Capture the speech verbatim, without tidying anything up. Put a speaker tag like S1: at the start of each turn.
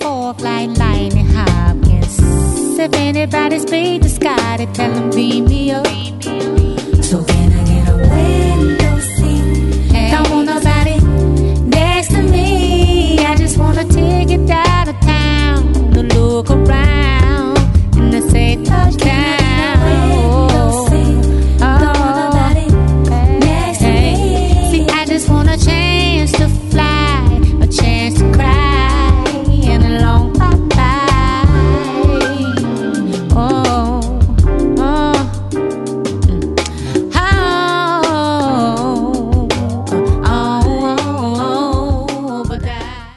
S1: forth like lightning Hopkins. If anybody's beat the sky, they tell them beam me up.